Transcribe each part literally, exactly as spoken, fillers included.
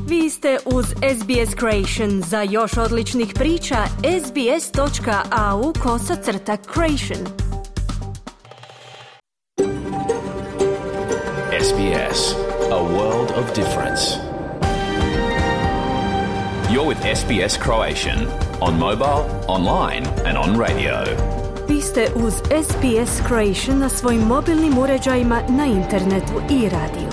Vi ste uz S B S Creation. Za još odličnih priča, sbs.au kosacrta creation. S B S, a world of difference. You're with S B S Croatian on mobile, online and on radio. Vi ste uz S B S Creation na svojim mobilnim uređajima, na internetu i radiju.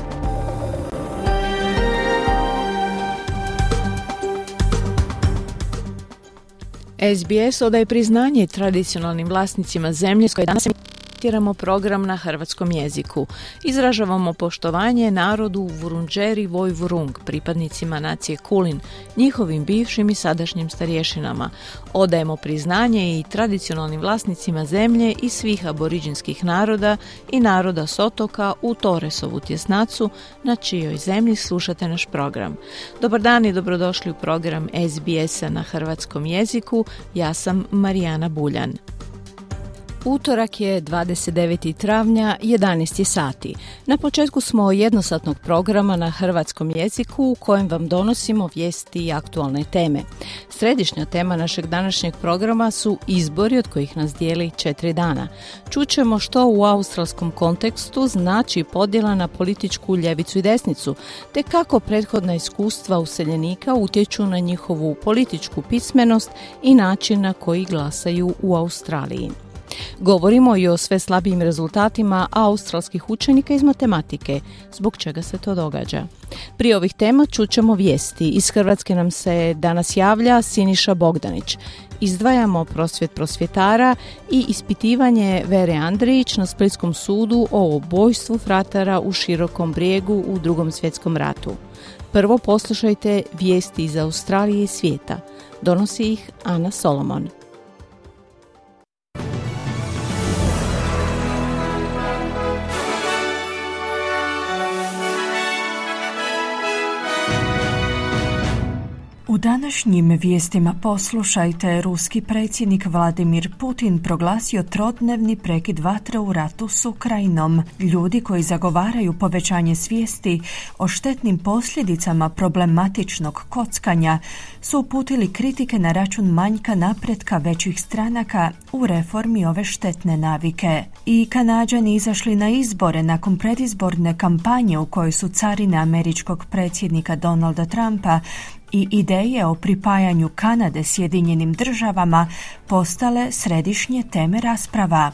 S B S odaje priznanje tradicionalnim vlasnicima zemlje s koje danas emitiramo program na hrvatskom jeziku. Izražavamo poštovanje narodu Vurundjeri Woi-wurrung, pripadnicima nacije Kulin, njihovim bivšim i sadašnjim starješinama. Odajemo priznanje i tradicionalnim vlasnicima zemlje i svih aboriđinskih naroda i naroda s otoka u Torresovu tjesnacu, na čijoj zemlji slušate naš program. Dobar dan i dobrodošli u program S B S-a na hrvatskom jeziku. Ja sam Marijana Buljan. Utorak je dvadeset devetog travnja, jedanaest sati. Na početku smo jednosatnog programa na hrvatskom jeziku u kojem vam donosimo vijesti i aktualne teme. Središnja tema našeg današnjeg programa su izbori od kojih nas dijeli četiri dana. Čućemo što u australskom kontekstu znači podjela na političku ljevicu i desnicu, te kako prethodna iskustva useljenika utječu na njihovu političku pismenost i način na koji glasaju u Australiji. Govorimo i o sve slabijim rezultatima australskih učenika iz matematike, zbog čega se to događa. Prije ovih tema čućemo vijesti. Iz Hrvatske nam se danas javlja Siniša Bogdanić. Izdvajamo prosvjet prosvjetara i ispitivanje Vere Andrić na Splitskom sudu o ubojstvu fratara u Širokom Brijegu u Drugom svjetskom ratu. Prvo poslušajte vijesti iz Australije i svijeta. Donosi ih Ana Solomon. U današnjim vijestima poslušajte, ruski predsjednik Vladimir Putin proglasio trodnevni prekid vatre u ratu s Ukrajinom. Ljudi koji zagovaraju povećanje svijesti o štetnim posljedicama problematičnog kockanja su uputili kritike na račun manjka napretka većih stranaka u reformi ove štetne navike. I Kanađani izašli na izbore nakon predizborne kampanje u kojoj su carine američkog predsjednika Donalda Trumpa i ideje o pripajanju Kanade Sjedinjenim državama postale središnje teme rasprava.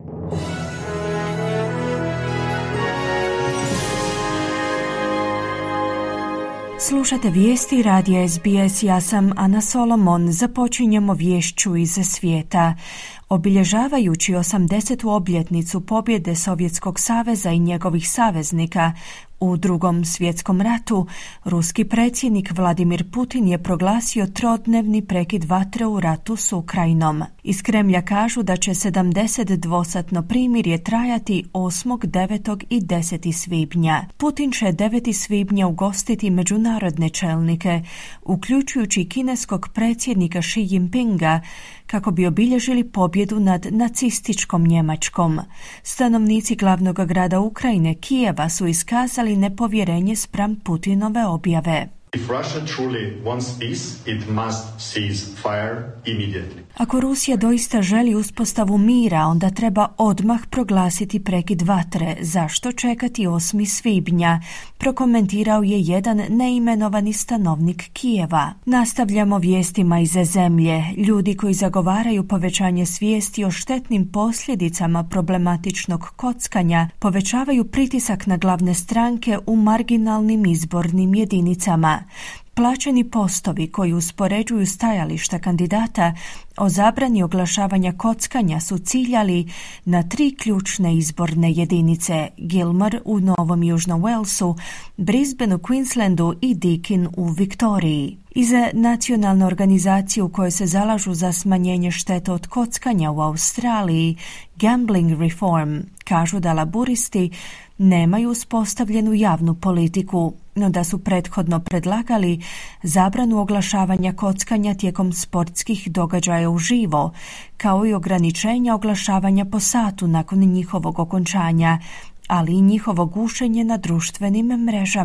Slušate vijesti radija S B S, ja sam Ana Solomon. Započinjemo viješću iz svijeta. Obilježavajući osamdesetu obljetnicu pobjede Sovjetskog saveza i njegovih saveznika u Drugom svjetskom ratu, ruski predsjednik Vladimir Putin je proglasio trodnevni prekid vatre u ratu s Ukrajinom. Iz Kremlja kažu da će sedamdesetdvosatno primirje trajati osmog, devetog i desetog svibnja. Putin će devetog svibnja ugostiti međunarodne čelnike, uključujući kineskog predsjednika Xi Jinpinga, kako bi obilježili pobjedu nad nacističkom Njemačkom. Stanovnici glavnog grada Ukrajine, Kijeva, su iskazali nepovjerenje spram Putinove objave. If Russia truly wants peace, it must cease fire immediately. Ako Rusija doista želi uspostavu mira, onda treba odmah proglasiti prekid vatre. Zašto čekati osmog svibnja? Prokomentirao je jedan neimenovani stanovnik Kijeva. Nastavljamo vijestima iz zemlje. Ljudi koji zagovaraju povećanje svijesti o štetnim posljedicama problematičnog kockanja povećavaju pritisak na glavne stranke u marginalnim izbornim jedinicama. Plaćeni postovi koji uspoređuju stajališta kandidata o zabrani oglašavanja kockanja su ciljali na tri ključne izborne jedinice: Gilmore u Novom Južnom Walesu, Brisbane u Queenslandu i Deakin u Viktoriji. Iz nacionalne organizacije u kojoj se zalažu za smanjenje štete od kockanja u Australiji, Gambling Reform, kažu da laburisti nemaju uspostavljenu javnu politiku, no da su prethodno predlagali zabranu oglašavanja kockanja tijekom sportskih događaja uživo, kao i ograničenja oglašavanja po satu nakon njihovog okončanja, ali i njihovo gušenje na društvenim mrežama.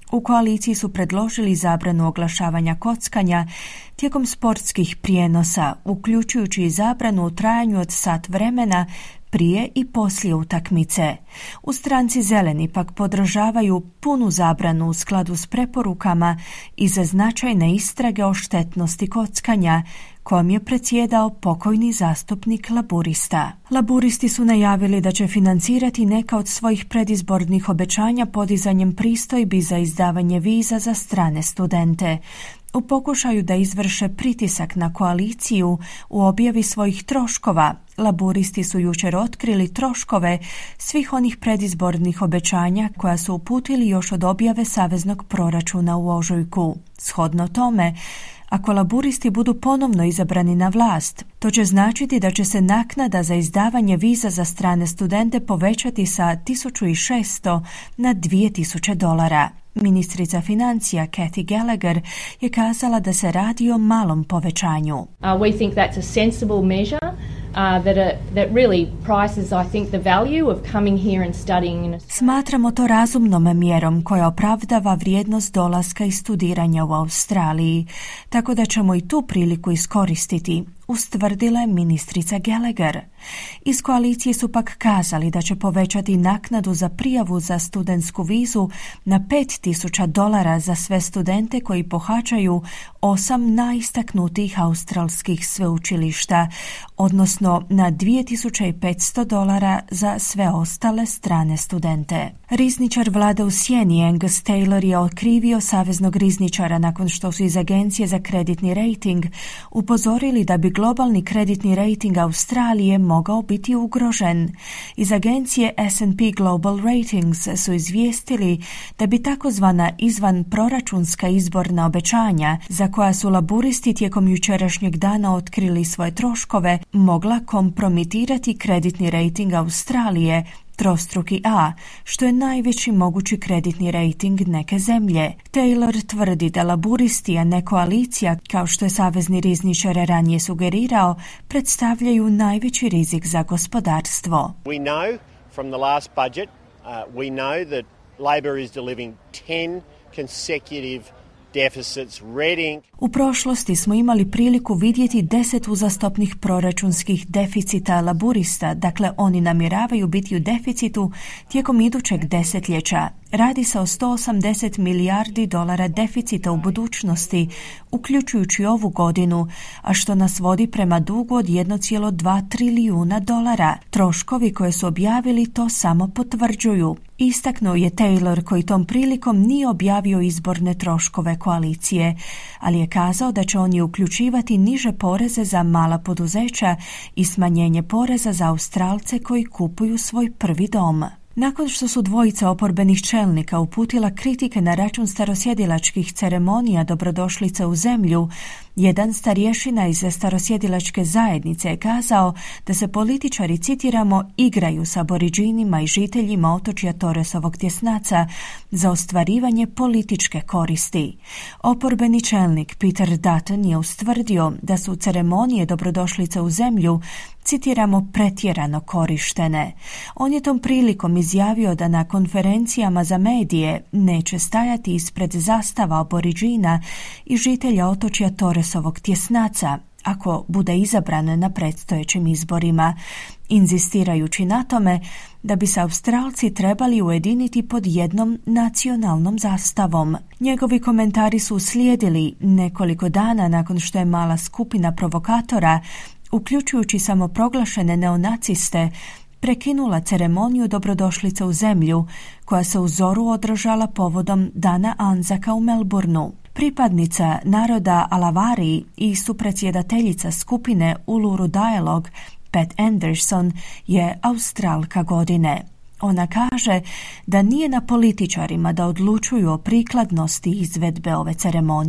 U koaliciji su predložili zabranu oglašavanja kockanja tijekom sportskih prijenosa, uključujući i zabranu u trajanju od sat vremena prije i poslije utakmice. U stranci Zeleni pak podržavaju punu zabranu u skladu s preporukama i za značajne istrage o štetnosti kockanja, kojom je predsjedao pokojni zastupnik Laburista. Laburisti su najavili da će financirati neka od svojih predizbornih obećanja podizanjem pristojbi za izdavanje viza za strane studente. U pokušaju da izvrše pritisak na koaliciju u objavi svojih troškova, Laburisti su jučer otkrili troškove svih onih predizbornih obećanja koja su uputili još od objave saveznog proračuna u ožujku. Shodno tome, ako Laburisti budu ponovno izabrani na vlast, to će značiti da će se naknada za izdavanje viza za strane studente povećati sa tisuću šesto na dvije tisuće dolara. Ministrica financija Kathy Gallagher je kazala da se radi o malom povećanju. Uh, we think that's a sensible measure. Uh, that, uh, that really prices, I think, the value of coming here and studying in Australia. Smatramo to razumnom mjerom koja opravdava vrijednost dolaska i studiranja u Australiji, tako da ćemo i tu priliku iskoristiti, ustvrdila je ministrica Gallagher. Iz koalicije su pak kazali da će povećati naknadu za prijavu za studentsku vizu na pet tisuća dolara za sve studente koji pohađaju osam najistaknutijih australskih sveučilišta, odnosno na dvije tisuće petsto dolara za sve ostale strane studente. Rizničar vlade u sjeni Angus Taylor je okrivio saveznog rizničara nakon što su iz Agencije za kreditni rejting upozorili da bi globalni kreditni rejting Australije mogao biti ugrožen. Iz agencije S and P Global Ratings su izvijestili da bi takozvana izvan proračunska izborna obećanja, za koja su laburisti tijekom jučerašnjeg dana otkrili svoje troškove, mogla kompromitirati kreditni rejting Australije, trostruki A, što je najveći mogući kreditni rejting neke zemlje. Taylor tvrdi da laburisti, a ne koalicija, kao što je savezni rizničar ranije sugerirao, predstavljaju najveći rizik za gospodarstvo. We know from the last budget, uh, we know that Labor is delivering ten consecutive deficits. Reading. U prošlosti smo imali priliku vidjeti deset uzastopnih proračunskih deficita laburista, dakle oni namjeravaju biti u deficitu tijekom idućeg desetljeća. Radi se o sto osamdeset milijardi dolara deficita u budućnosti, uključujući ovu godinu, a što nas vodi prema dugu od jedan zarez dva trilijuna dolara. Troškovi koje su objavili to samo potvrđuju. Istaknuo je Taylor, koji tom prilikom nije objavio izborne troškove koalicije, ali je kazao da će oni uključivati niže poreze za mala poduzeća i smanjenje poreza za Australce koji kupuju svoj prvi dom. Nakon što su dvojica oporbenih čelnika uputila kritike na račun starosjedilačkih ceremonija dobrodošlice u zemlju, jedan starješina iz starosjedilačke zajednice je kazao da se političari, citiramo, igraju sa aboriđinima i žiteljima otočja Torresovog tjesnaca za ostvarivanje političke koristi. Oporbeni čelnik Peter Dutton je ustvrdio da su ceremonije dobrodošlice u zemlju, citiramo, pretjerano korištene. On je tom prilikom izjavio da na konferencijama za medije neće stajati ispred zastava aboriđina i žitelja otočja Torresovog tjesnaca ako bude izabrano na predstojećim izborima, inzistirajući na tome da bi se Australci trebali ujediniti pod jednom nacionalnom zastavom. Njegovi komentari su uslijedili nekoliko dana nakon što je mala skupina provokatora, uključujući samoproglašene neonaciste, prekinula ceremoniju dobrodošlice u zemlju, koja se u zoru održala povodom Dana Anzaka u Melbourneu. Pripadnica naroda Alavari i supredsjedateljica skupine Uluru Dialogue, Pat Anderson, je Australka godine. Ona kaže da nije na političarima da odlučuju o prikladnosti izvedbe ove ceremonije.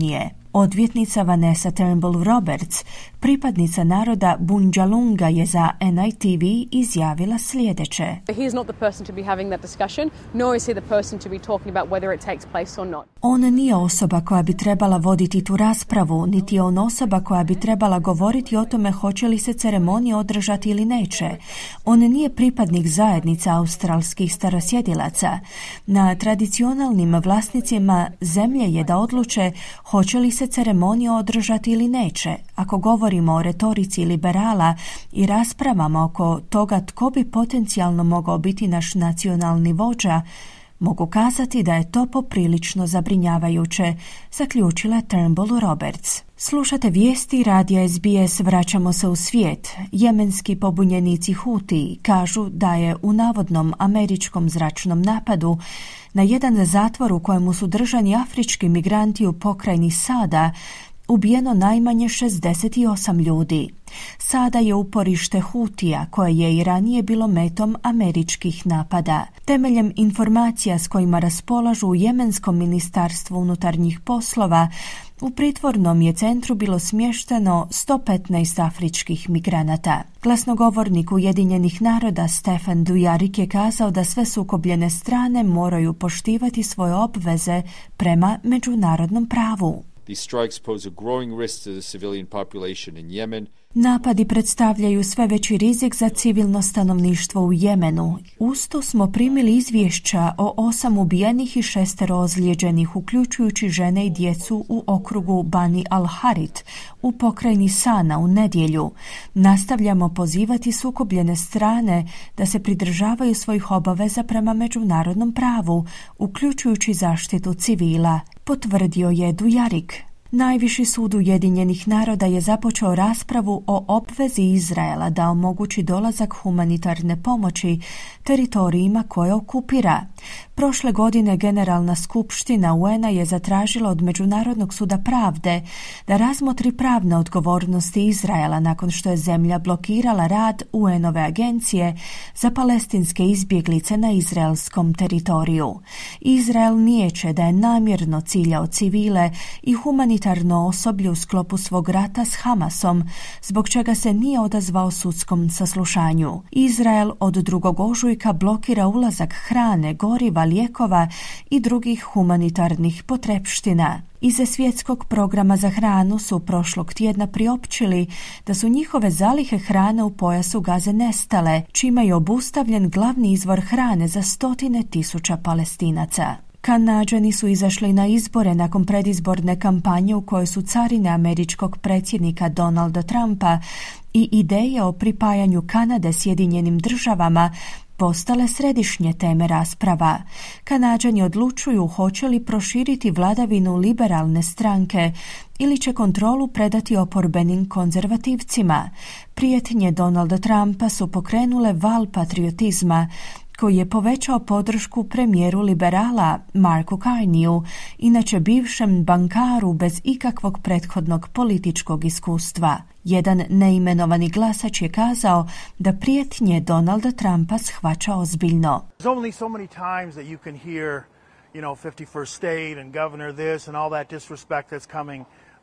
Odvjetnica Vanessa Turnbull Roberts, pripadnica naroda Bundjalunga, je za N I T V izjavila sljedeće. He is not the person to be having that discussion, nor is he the person to be talking about whether it takes place or not. On nije osoba koja bi trebala voditi tu raspravu, niti je on osoba koja bi trebala govoriti o tome hoće li se ceremonija održati ili neće. On nije pripadnik zajednica australskih starosjedilaca. Na tradicionalnim vlasnicima zemlje je da odluče hoće li se ceremonija održati ili neće. Ako govorimo o retorici liberala i raspravama oko toga tko bi potencijalno mogao biti naš nacionalni vođa, mogu kazati da je to poprilično zabrinjavajuće, zaključila Turnbull Roberts. Slušate vijesti radija S B S, vraćamo se u svijet. Jemenski pobunjenici Huti kažu da je u navodnom američkom zračnom napadu na jedan zatvor u kojemu su držani afrički migranti u pokrajini Sada ubijeno najmanje šezdeset osam ljudi. Sada je uporište Hutija, koje je i ranije bilo metom američkih napada. Temeljem informacija s kojima raspolažu u Jemenskom ministarstvu unutarnjih poslova, u pritvornom je centru bilo smješteno sto petnaest afričkih migranata. Glasnogovornik Ujedinjenih naroda Stefan Dujarric je kazao da sve sukobljene strane moraju poštivati svoje obveze prema međunarodnom pravu. These strikes pose a growing risk to the civilian population in Yemen. Napadi predstavljaju sve veći rizik za civilno stanovništvo u Jemenu. Usto smo primili izvješća o osam ubijenih i šestero ozlijeđenih, uključujući žene i djecu u okrugu Bani al-Harit u pokrajini Sana u nedjelju. Nastavljamo pozivati sukobljene strane da se pridržavaju svojih obaveza prema međunarodnom pravu, uključujući zaštitu civila, potvrdio je Dujarric. Najviši sud Ujedinjenih naroda je započeo raspravu o obvezi Izraela da omogući dolazak humanitarne pomoći teritorijima koje okupira. Prošle godine Generalna skupština U N-a je zatražila od Međunarodnog suda pravde da razmotri pravne odgovornosti Izraela nakon što je zemlja blokirala rad U N-ove agencije za palestinske izbjeglice na izraelskom teritoriju. Izrael niječe da je namjerno ciljao civile i humanitarno osoblje u sklopu svog rata s Hamasom, zbog čega se nije odazvao sudskom saslušanju. Izrael od drugog ožujka blokira ulazak hrane, goriva, lijekova i drugih humanitarnih potrepština. Iz svjetskog programa za hranu su prošlog tjedna priopćili da su njihove zalihe hrane u pojasu Gaze nestale, čime je obustavljen glavni izvor hrane za stotine tisuća Palestinaca. Kanađani su izašli na izbore nakon predizborne kampanje u kojoj su carine američkog predsjednika Donalda Trumpa i ideje o pripajanju Kanade Sjedinjenim državama postale središnje teme rasprava. Kanađani odlučuju hoće li proširiti vladavinu liberalne stranke ili će kontrolu predati oporbenim konzervativcima. Prijetnje Donalda Trumpa su pokrenule val patriotizma koji je povećao podršku premijeru liberala Marku Carneyu, inače bivšem bankaru bez ikakvog prethodnog političkog iskustva. Jedan neimenovani glasač je kazao da prijetnje Donalda Trumpa shvaća ozbiljno. There's only so many times that you can hear, you know, fifty-first state and governor this and all that disrespect that's coming.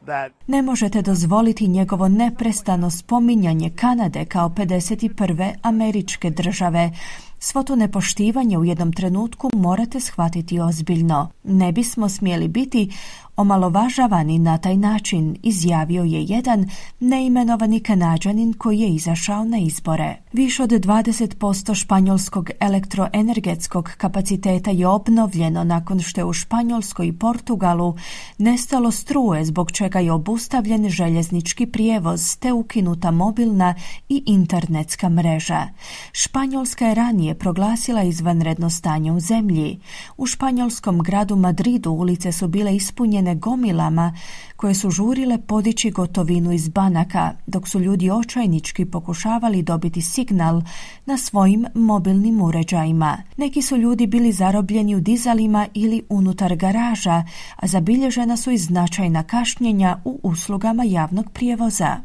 Ne možete dozvoliti njegovo neprestano spominjanje Kanade kao pedeset prve američke države. Svo to nepoštivanje u jednom trenutku morate shvatiti ozbiljno. Ne bismo smjeli biti omalovažavani na taj način, izjavio je jedan neimenovani Kanađanin koji je izašao na izbore. Više od dvadeset posto španjolskog elektroenergetskog kapaciteta je obnovljeno nakon što je u Španjolskoj i Portugalu nestalo struje, zbog čega je obustavljen željeznički prijevoz te ukinuta mobilna i internetska mreža. Španjolska je ranije proglasila izvanredno stanje u zemlji. U španjolskom gradu Madridu ulice su bile ispunjene gomilama koje su žurile podići gotovinu iz banaka, dok su ljudi očajnički pokušavali dobiti signal na svojim mobilnim uređajima. Neki su ljudi bili zarobljeni u dizalima ili unutar garaža, a zabilježena su i značajna kašnjenja u uslugama javnog prijevoza.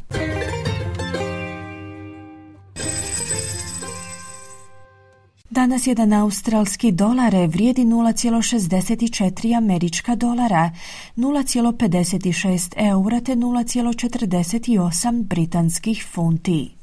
Danas jedan australski dolar vrijedi nula zarez šezdeset četiri američka dolara, nula zarez pedeset šest eura te nula zarez četrdeset osam britanskih funti.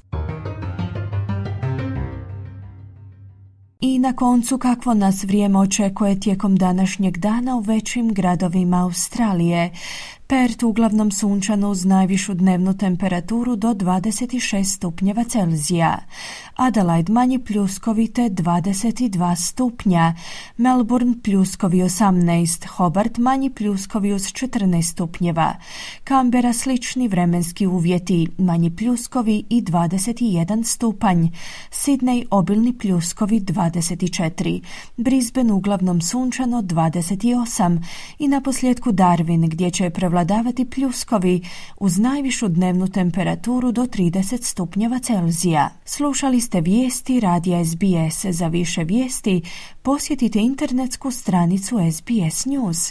I na koncu, kakvo nas vrijeme očekuje tijekom današnjeg dana u većim gradovima Australije. Perth uglavnom sunčano uz najvišu dnevnu temperaturu do dvadeset šest stupnjeva Celzija. Adelaide manji pljuskovite dvadeset dva stupnja. Melbourne pljuskovi osamnaest, Hobart manji pljuskovi uz četrnaest stupnjeva. Canberra slični vremenski uvjeti, manji pljuskovi i dvadeset jedan stupanj. Sydney obilni pljuskovi dvadeset četiri. Brisbane uglavnom sunčano dvadeset osam. I na posljedku Darwin gdje će prevladavati pljuskovi uz najvišu dnevnu temperaturu do trideset stupnjeva Celzija. Slušali ste vijesti radija S B S. Za više vijesti posjetite internetsku stranicu S B S News.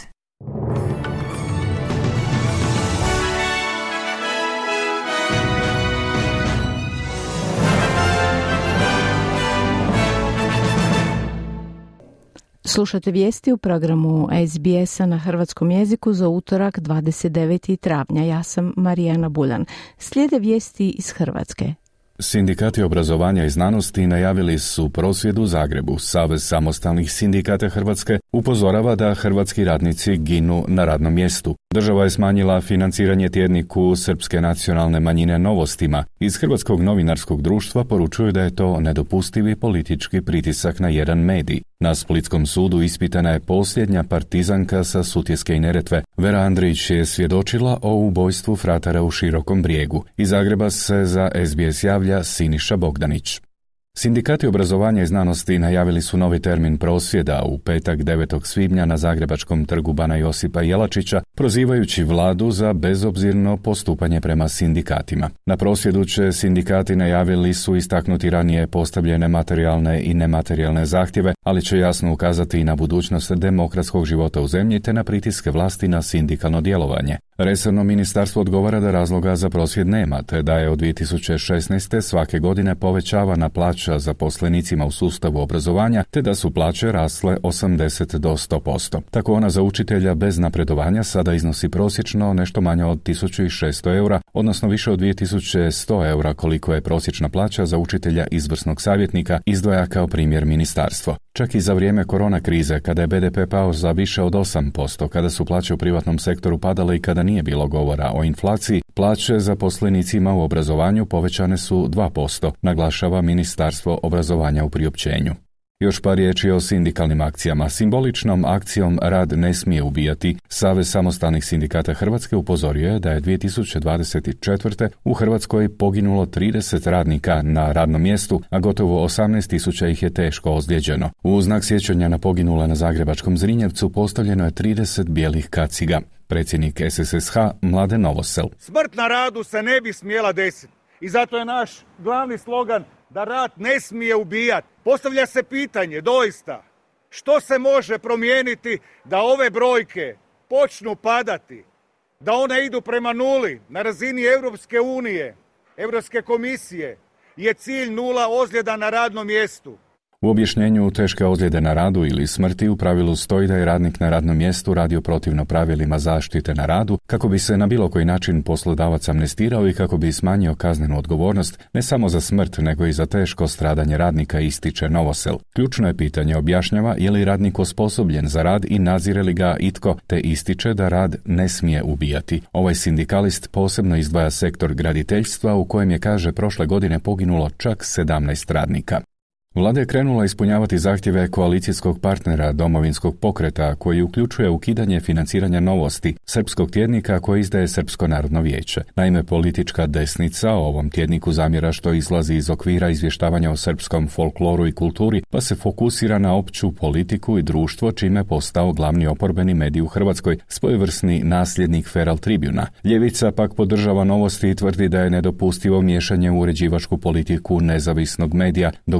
Slušate vijesti u programu S B S-a na hrvatskom jeziku za utorak dvadeset devetog travnja. Ja sam Marijana Buljan. Slijede vijesti iz Hrvatske. Sindikati obrazovanja i znanosti najavili su prosvjed u Zagrebu. Savez samostalnih sindikata Hrvatske upozorava da hrvatski radnici ginu na radnom mjestu. Država je smanjila financiranje tjedniku srpske nacionalne manjine Novostima. Iz Hrvatskog novinarskog društva poručuju da je to nedopustivi politički pritisak na jedan medij. Na Splitskom sudu ispitana je posljednja partizanka sa Sutjeske i Neretve. Vera Andrić je svjedočila o ubojstvu fratara u Širokom Brijegu. Iz Zagreba se za S B S javlja Siniša Bogdanić. Sindikati obrazovanja i znanosti najavili su novi termin prosvjeda u petak devetog svibnja na Zagrebačkom trgu Bana Josipa Jelačića, prozivajući vladu za bezobzirno postupanje prema sindikatima. Na prosvjedu će sindikati najavili su istaknuti ranije postavljene materijalne i nematerijalne zahtjeve, ali će jasno ukazati i na budućnost demokratskog života u zemlji te na pritiske vlasti na sindikalno djelovanje. Resorno ministarstvo odgovara da razloga za prosvjed nema, te da je od dvije tisuće šesnaeste. svake godine povećavana plaća zaposlenicima u sustavu obrazovanja, te da su plaće rasle osamdeset do sto posto. Tako ona za učitelja bez napredovanja sada iznosi prosječno nešto manje od tisuću šesto eura, odnosno više od dvije tisuće sto eura koliko je prosječna plaća za učitelja izvrsnog savjetnika, izdvaja kao primjer ministarstvo. Čak i za vrijeme korona krize, kada je B D P pao za više od osam posto, kada su plaće u privatnom sektoru padale i kada nije bilo govora o inflaciji, plaće zaposlenicima u obrazovanju povećane su dva posto, naglašava Ministarstvo obrazovanja u priopćenju. Još par riječi o sindikalnim akcijama. Simboličnom akcijom Rad ne smije ubijati, Savez samostalnih sindikata Hrvatske upozorio je da je dvije tisuće dvadeset četvrte. u Hrvatskoj poginulo trideset radnika na radnom mjestu, a gotovo osamnaest tisuća ih je teško ozlijeđeno. U znak sjećanja na poginule na zagrebačkom Zrinjevcu postavljeno je trideset bijelih kaciga. Predsjednik S S S H Mladen Novosel. Smrt na radu se ne bi smjela desiti i zato je naš glavni slogan da rad ne smije ubijati. Postavlja se pitanje, doista, što se može promijeniti da ove brojke počnu padati, da one idu prema nuli na razini Europske unije, Europske komisije, je cilj nula ozljeda na radnom mjestu. U objašnjenju teške ozljede na radu ili smrti u pravilu stoji da je radnik na radnom mjestu radio protivno pravilima zaštite na radu, kako bi se na bilo koji način poslodavac amnestirao i kako bi smanjio kaznenu odgovornost ne samo za smrt nego i za teško stradanje radnika, ističe Novosel. Ključno je pitanje, objašnjava, je li radnik osposobljen za rad i nadzire li ga itko, te ističe da rad ne smije ubijati. Ovaj sindikalist posebno izdvaja sektor graditeljstva u kojem je, kaže, prošle godine poginulo čak sedamnaest radnika. Vlada je krenula ispunjavati zahtjeve koalicijskog partnera Domovinskog pokreta, koji uključuje ukidanje financiranja Novosti, srpskog tjednika koji izdaje Srpsko narodno vijeće. Naime, politička desnica ovom tjedniku zamjera što izlazi iz okvira izvještavanja o srpskom folkloru i kulturi, pa se fokusira na opću politiku i društvo, čime je postao glavni oporbeni medij u Hrvatskoj, svojevrsni nasljednik Feral Tribuna. Ljevica pak podržava Novosti i tvrdi da je nedopustivo miješanje u uređivačku politiku nezavisnog medija, dok desnica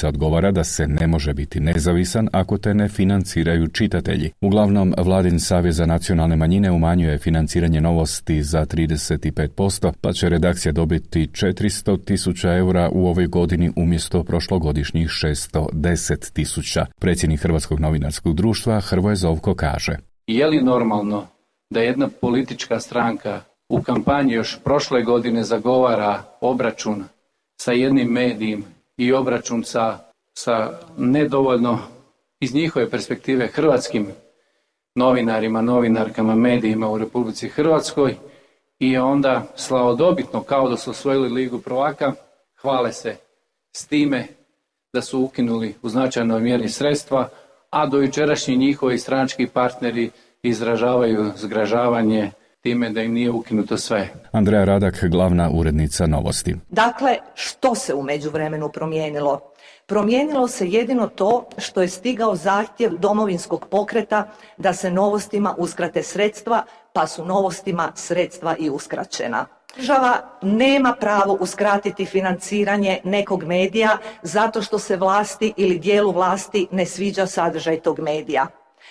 Ljevica odgovara da se ne može biti nezavisan ako te ne financiraju čitatelji. Uglavnom, Vladin Savez za nacionalne manjine umanjuje financiranje Novosti za trideset pet posto, pa će redakcija dobiti četiristo tisuća eura u ovoj godini umjesto prošlogodišnjih šesto deset tisuća. Predsjednik Hrvatskog novinarskog društva Hrvoje Zovko kaže: Je li normalno da jedna politička stranka u kampanji još prošle godine zagovara obračun sa jednim medijem i obračun sa, sa nedovoljno iz njihove perspektive hrvatskim novinarima, novinarkama, medijima u Republici Hrvatskoj i onda slavodobitno, kao da su osvojili Ligu prvaka, hvale se s time da su ukinuli u značajnoj mjeri sredstva, a do jučerašnji njihovi stranački partneri izražavaju zgražavanje time da im nije ukinuto sve. Andreja Radak, glavna urednica Novosti. Dakle, što se u međuvremenu promijenilo? Promijenilo se jedino to što je stigao zahtjev Domovinskog pokreta da se Novostima uskrate sredstva, pa su Novostima sredstva i uskraćena. Država nema pravo uskratiti financiranje nekog medija zato što se vlasti ili dijelu vlasti ne sviđa sadržaj tog medija.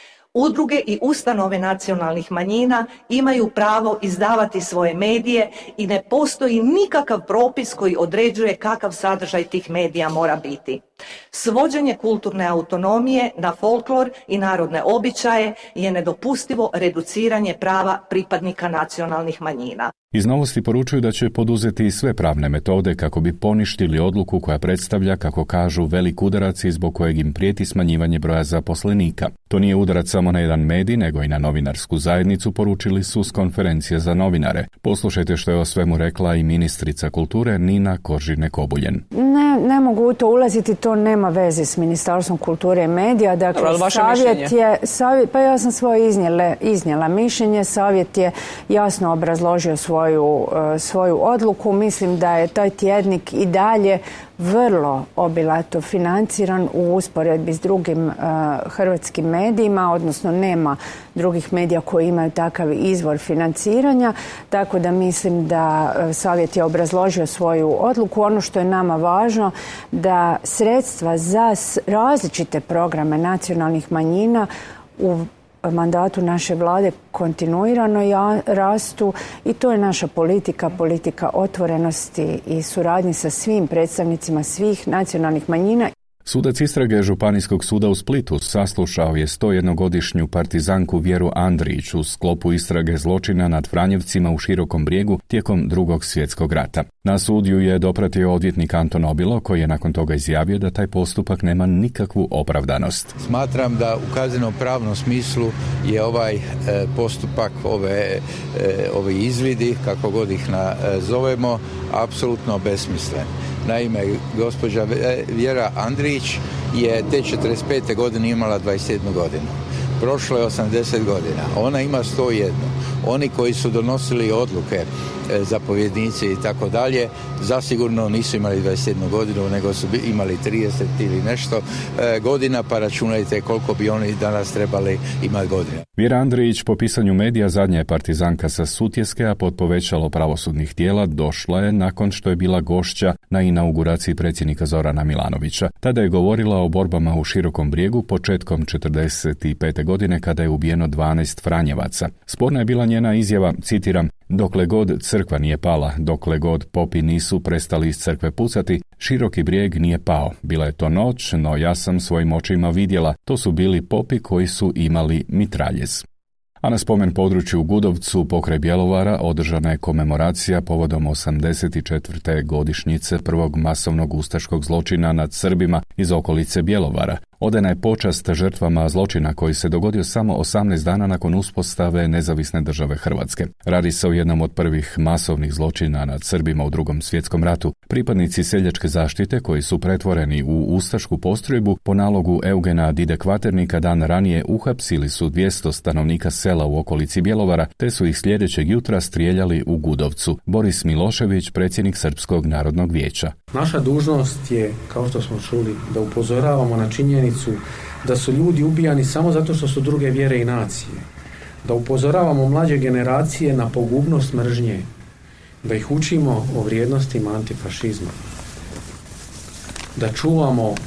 Udruge i ustanove nacionalnih manjina imaju pravo izdavati svoje medije i ne postoji nikakav propis koji određuje kakav sadržaj tih medija mora biti. Svođenje kulturne autonomije na folklor i narodne običaje je nedopustivo reduciranje prava pripadnika nacionalnih manjina. Iz Novosti poručuju da će poduzeti sve pravne metode kako bi poništili odluku koja predstavlja, kako kažu, velik udarac i zbog kojeg im prijeti smanjivanje broja zaposlenika. To nije udarac samo na jedan medij, nego i na novinarsku zajednicu, poručili su s konferencije za novinare. Poslušajte što je o svemu rekla i ministrica kulture Nina Koržine-Kobuljen. Ne, ne mogu u to ulaziti, to nema veze s Ministarstvom kulture i medija. Dakle, Dobro, savjet je, savjet, pa ja sam svoje iznijela, iznijela mišljenje, savjet je jasno obrazložio svoju, svoju odluku. Mislim da je taj tjednik i dalje vrlo obilato financiran u usporedbi s drugim uh, hrvatskim medijima, odnosno nema drugih medija koji imaju takav izvor financiranja, tako da mislim da uh, savjet je obrazložio svoju odluku. Ono što je nama važno, da sredstva za različite programe nacionalnih manjina u mandatu naše vlade kontinuirano ja, rastu i to je naša politika, politika otvorenosti i suradnje sa svim predstavnicima svih nacionalnih manjina. Sudac istrage Županijskog suda u Splitu saslušao je sto jednogodišnju partizanku Vjeru Andrić u sklopu istrage zločina nad Franjevcima u Širokom Brijegu tijekom Drugog svjetskog rata. Na sudiju je dopratio odvjetnik Anton Obilo, koji je nakon toga izjavio da taj postupak nema nikakvu opravdanost. Smatram da u kazneno-pravnom smislu je ovaj e, postupak, ove, e, ovi izvidi, kako god ih nazovemo, apsolutno besmislen. Naime, gospođa Vjera Andrić je te četrdeset pete godine imala dvadeset jednu godinu. Prošlo je osamdeset godina. Ona ima sto jednu. Oni koji su donosili odluke, zapovjednici i tako dalje, zasigurno nisu imali dvadeset jednu godinu, nego su imali trideset ili nešto godina, pa računajte koliko bi oni danas trebali imati godina. Vjera Andrić po pisanju medija zadnja je partizanka sa Sutjeske, a pod povećalo pravosudnih tijela došla je nakon što je bila gošća na inauguraciji predsjednika Zorana Milanovića. Tada je govorila o borbama u Širokom Brijegu početkom četrdeset pete godine kada je ubijeno dvanaest Franjevaca. Sporna je bila njena izjava, citiram: "Dokle god crkva nije pala, dokle god popi nisu prestali iz crkve pucati, Široki Brijeg nije pao. Bila je to noć, no ja sam svojim očima vidjela, to su bili popi koji su imali mitraljez." A na spomen području u Gudovcu pokraj Bjelovara održana je komemoracija povodom osamdeset četvrte godišnjice prvog masovnog ustaškog zločina nad Srbima iz okolice Bjelovara. Odana je počast žrtvama zločina koji se dogodio samo osamnaest dana nakon uspostave nezavisne države Hrvatske. Radi se o jednom od prvih masovnih zločina nad Srbima u Drugom svjetskom ratu. Pripadnici seljačke zaštite koji su pretvoreni u ustašku postrojbu po nalogu Eugena Dide Kvaternika dan ranije uhapsili su dvjesto stanovnika sela u okolici Bjelovara, te su ih sljedećeg jutra strijeljali u Gudovcu. Boris Milošević, predsjednik Srpskog narodnog vijeća. Naša dužnost je, kao što smo čuli, da upozoravamo na činjenicu da su ljudi ubijani samo zato što su druge vjere i nacije. Da upozoravamo mlađe generacije na pogubnost mržnje. Da ih učimo o vrijednostima antifašizma. Da čuvamo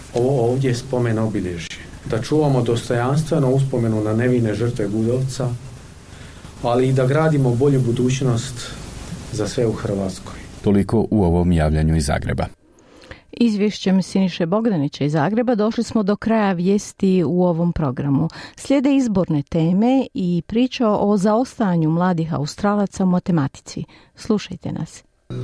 ovo ovdje spomen obilježje. Da čuvamo dostojanstveno uspomenu na nevine žrtve Budovca, ali i da gradimo bolju budućnost za sve u Hrvatskoj. Toliko u ovom javljanju iz Zagreba. Izvješćem Siniše Bogdanića iz Zagreba došli smo do kraja vijesti u ovom programu. Slijede izborne teme i priča o zaostajanju mladih Australaca u matematici. Slušajte nas.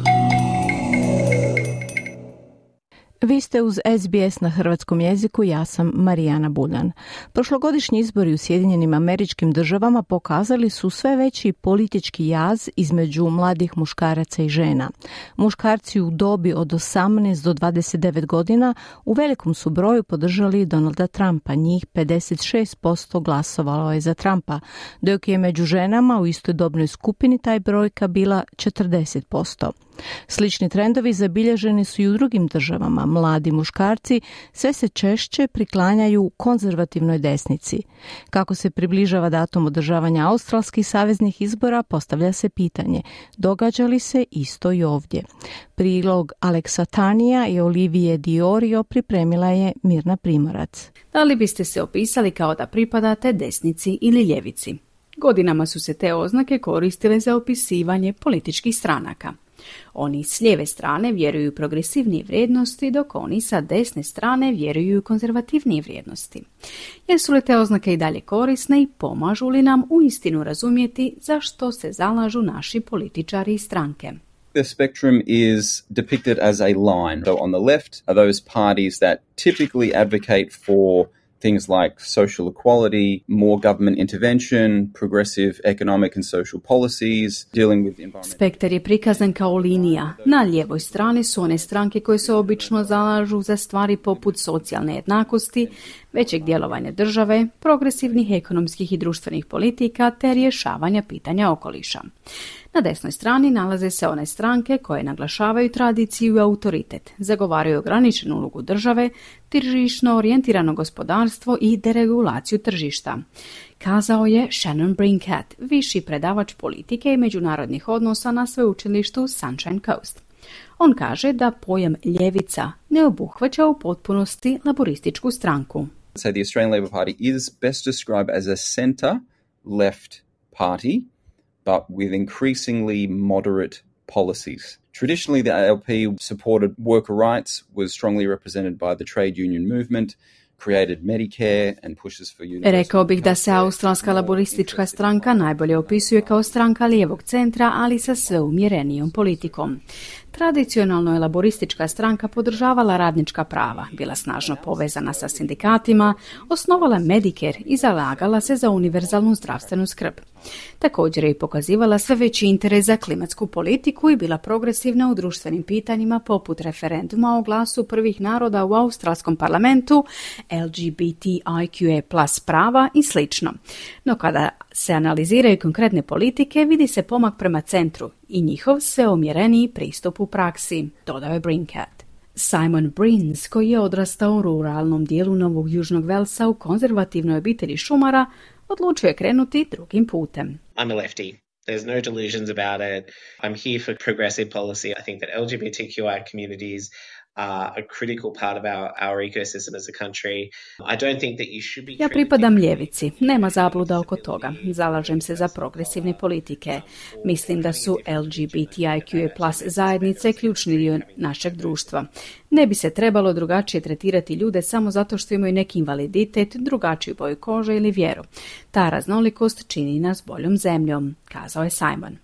Vi ste uz S B S na hrvatskom jeziku, ja sam Marijana Buljan. Prošlogodišnji izbori u Sjedinjenim Američkim Državama pokazali su sve veći politički jaz između mladih muškaraca i žena. Muškarci u dobi od osamnaest do dvadeset devet godina u velikom su broju podržali Donalda Trumpa, njih pedeset šest posto glasovalo je za Trumpa, dok je među ženama u istoj dobnoj skupini taj brojka bila četrdeset posto. Slični trendovi zabilježeni su i u drugim državama. Mladi muškarci sve se češće priklanjaju konzervativnoj desnici. Kako se približava datum održavanja australskih saveznih izbora, postavlja se pitanje, događa li se isto i ovdje? Prilog Aleksa Tanija i Olivije Diorio pripremila je Mirna Primorac. Da li biste se opisali kao da pripadate desnici ili ljevici? Godinama su se te oznake koristile za opisivanje političkih stranaka. Oni s lijeve strane vjeruju u progresivnije vrijednosti, dok oni sa desne strane vjeruju u konzervativnije vrijednosti. Jesu li te oznake i dalje korisne i pomažu li nam uistinu razumjeti zašto se zalažu naši političari i stranke? The spectrum is depicted as a line. So on the left are those parties that typically advocate for things like social equality, more government intervention, progressive economic and social policies, dealing with environment. Spektar je prikazan kao linija. Na lijevoj strani su one stranke koje se obično zalažu za stvari poput socijalne jednakosti, većeg djelovanja države, progresivnih ekonomskih i društvenih politika te rješavanja pitanja okoliša. Na desnoj strani nalaze se one stranke koje naglašavaju tradiciju i autoritet, zagovaraju ograničenu ulogu države, tržišno orijentirano gospodarstvo i deregulaciju tržišta. Kazao je Shannon Brincat, viši predavač politike i međunarodnih odnosa na sveučilištu Sunshine Coast. On kaže da pojam ljevica ne obuhvaća u potpunosti laborističku stranku. So the Australian Labor Party is best described as a centre-left party, but with increasingly moderate policies. Traditionally, the A L P supported worker rights, was strongly represented by the trade union movement, created Medicare and pushes for universal. Rekao bih da se australska laboristička stranka najbolje opisuje kao stranka lijevog centra, ali sa sve umjerenijom politikom. Tradicionalno je laboristička stranka podržavala radnička prava, bila snažno povezana sa sindikatima, osnovala Medicare i zalagala se za univerzalnu zdravstvenu skrb. Također je i pokazivala sve veći interes za klimatsku politiku i bila progresivna u društvenim pitanjima poput referenduma o glasu prvih naroda u australskom parlamentu, L G B T I Q A plus prava i slično. No kada se analiziraju konkretne politike, vidi se pomak prema centru i njihov sve umjereniji pristup u praksi, dodao je Brincat. Simon Brins, koji je odrastao u ruralnom dijelu Novog Južnog Velsa u konzervativnoj obitelji šumara, odlučio je krenuti drugim putem. I'm a lefty. There's no delusions about it. I'm here for progressive policy. I think that L G B T Q I communities are a critical part of our, our ecosystem as a country. I don't think that you should be... Ja pripadam ljevici, nema zabluda oko toga. Zalažem se za progresivne politike. Mislim da su L G B T I Q A plus zajednice ključni dio našeg društva. Ne bi se trebalo drugačije tretirati ljude samo zato što imaju neki invaliditet, drugačiju boju kože ili vjeru. Ta raznolikost čini nas boljom zemljom, kazao je Simon.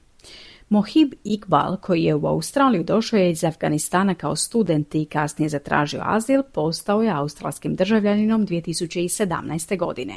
Mohib Iqbal, koji je u Australiju došao je iz Afganistana kao student i kasnije zatražio azil, postao je australskim državljaninom dvije tisuće sedamnaeste. godine.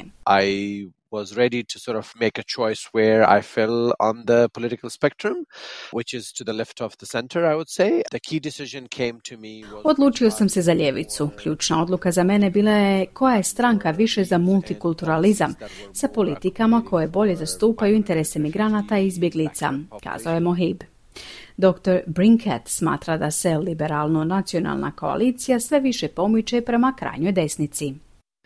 I was ready to sort of make a choice where I fell on the political spectrum, which is to the left of the center, I would say. The key decision came to me was... Odlučio sam se za ljevicu. Ključna odluka za mene bila je koja je stranka više za multikulturalizam, sa politikama koje bolje zastupaju interese migranata i izbjeglica, kazao je Mohib. doktor Brincat smatra da se liberalno-nacionalna koalicija sve više pomiče prema krajnjoj desnici.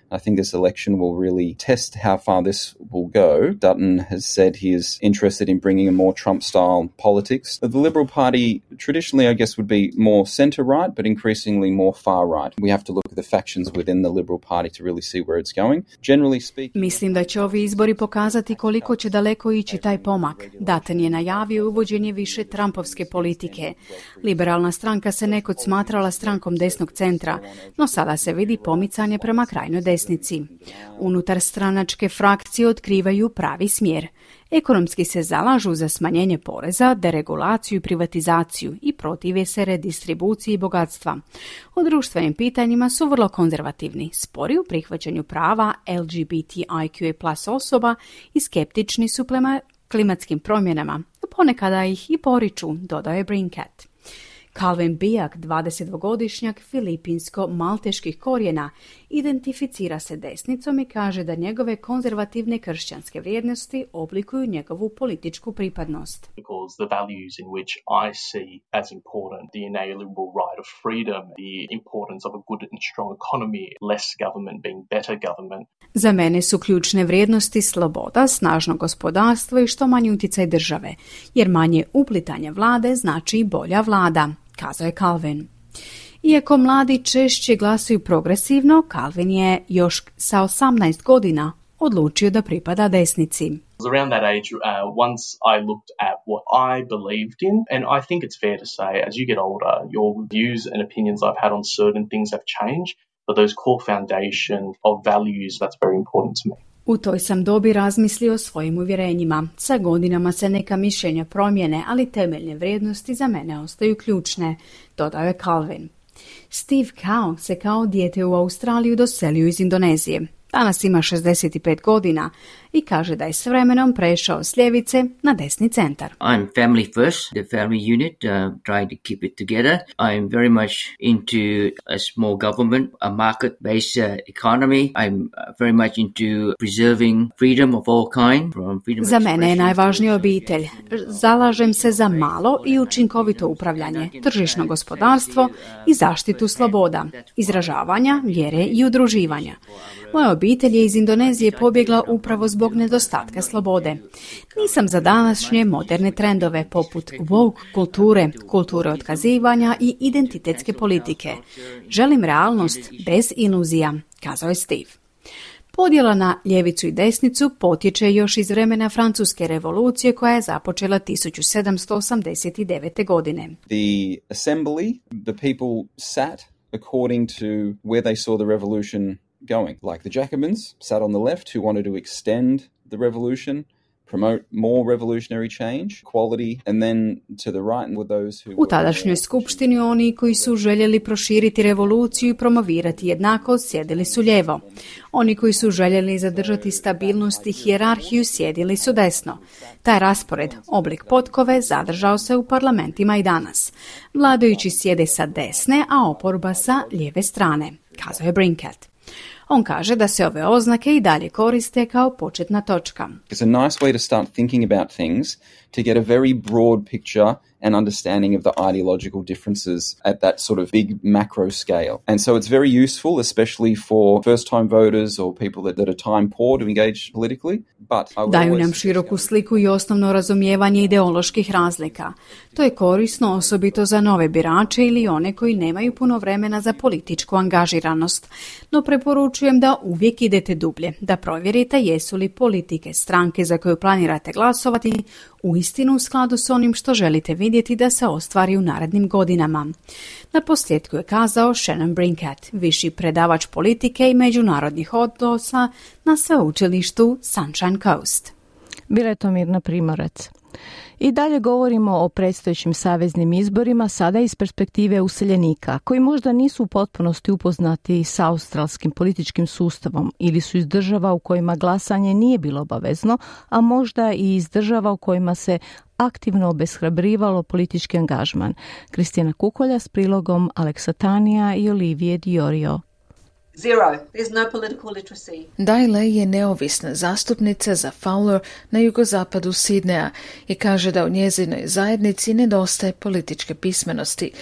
I think this election will really test how far this will go. Dutton has said he is interested in bringing a more Trump-style politics. The Liberal Party traditionally, I guess, would be more centre-right, but increasingly more far-right. We have to look at the factions within the Liberal Party to really see where it's going. Generally speaking... Mislim da će ovi izbori pokazati koliko će daleko ići taj pomak. Dutton je najavio uvođenje više Trumpovske politike. Liberalna stranka se nekod smatrala strankom desnog centra, no sada se vidi pomicanje prema krajnjoj desnici. Unutar stranačke frakcije otkrivaju pravi smjer. Ekonomski se zalažu za smanjenje poreza, deregulaciju i privatizaciju i protive se redistribuciji bogatstva. U društvenim pitanjima su vrlo konzervativni, spori u prihvaćanju prava L G B T I Q A plus osoba i skeptični su prema klimatskim promjenama, ponekada ih i poriču, dodao je Brincat. Calvin Bijak, dvadesetdvogodišnjak filipinsko-malteških korijena, identificira se desnicom i kaže da njegove konzervativne kršćanske vrijednosti oblikuju njegovu političku pripadnost. Because the values in which I see as important, the inalienable right of freedom, the importance of a good and strong economy, less government being better government. Za mene su ključne vrijednosti sloboda, snažno gospodarstvo i što manji utjecaj države, jer manje uplitanja vlade znači i bolja vlada, kazao je Calvin. Iako mladi češće glasuju progresivno, Calvin je još sa osamnaest godina odlučio da pripada desnici. Around that age, uh, once I looked at what I believed in, and I think it's fair to say, as you get older, your views and opinions I've had on certain things have changed, but those core foundation of values, that's very important to me. U toj sam dobi razmislio o svojim uvjerenjima. Sa godinama se neka mišljenja promijene, ali temeljne vrijednosti za mene ostaju ključne, dodao je Calvin. Steve Kao se kao dijete u Australiju doselio iz Indonezije. Danas ima šezdeset pet godina i kaže da je s vremenom prešao s ljevice na desni centar. I'm family first, the family unit, uh, trying to keep it together. I'm very much into a small government, a market-based uh, economy. I'm uh, very much into preserving freedom of all kind. From freedom za mene je najvažnija obitelj. Zalažem se za malo i učinkovito upravljanje, tržišno gospodarstvo i zaštitu sloboda, izražavanja, vjere i udruživanja. Moja obitelj je iz Indonezije pobjegla upravo zbog nedostatka slobode. Nisam za današnje moderne trendove poput woke kulture, kulture otkazivanja i identitetske politike. Želim realnost bez iluzija, kazao je Steve. Podjela na ljevicu i desnicu potječe još iz vremena Francuske revolucije koja je započela tisuću sedamsto osamdeset devete. godine. The assembly, the people sat according to where they saw the revolution going. Like the Jacobins sat on the left who wanted to extend the revolution, promote more revolutionary change, quality, and then to the right were those who... U tadašnjoj skupštini oni koji su željeli proširiti revoluciju i promovirati jednakost sjedili su lijevo. Oni koji su željeli zadržati stabilnost i hijerarhiju sjedili su desno. Taj raspored, oblik potkove, zadržao se u parlamentima i danas. Vladajući sjede sa desne, a oporba sa lijeve strane, kazao je Brincat. On kaže da se ove oznake i dalje koriste kao početna točka. It's a nice way to start thinking about things, to get a very broad picture and understanding of the ideological differences at that sort of big macro scale. And so it's very useful, especially for first-time voters or people that, that are time poor to engage politically. But I Daju nam široku sliku i osnovno razumijevanje ideoloških razlika. To je korisno osobito za nove birače ili one koji nemaju puno vremena za političku angažiranost. No preporučujem da uvijek idete dublje, da provjerite jesu li politike stranke za koju planirate glasovati uistinu u skladu s onim što želite vidjeti da se ostvari u narednim godinama. Na posljedku je kazao Shannon Brincat, viši predavač politike i međunarodnih odnosa na sveučilištu Sunshine Coast. Bila je to Mirna Primorac. I dalje govorimo o predstojećim saveznim izborima, sada iz perspektive useljenika, koji možda nisu u potpunosti upoznati s australskim političkim sustavom ili su iz država u kojima glasanje nije bilo obavezno, a možda i iz država u kojima se aktivno obeshrabrivalo politički angažman. Kristina Kukolja s prilogom Aleksa Tanija i Olivije Diorio. Zero. There's no political literacy. Dailey je neovisna zastupnica za Fowler na jugozapadu Sidneja i kaže da u njezinoj zajednici nedostaje političke pismenosti.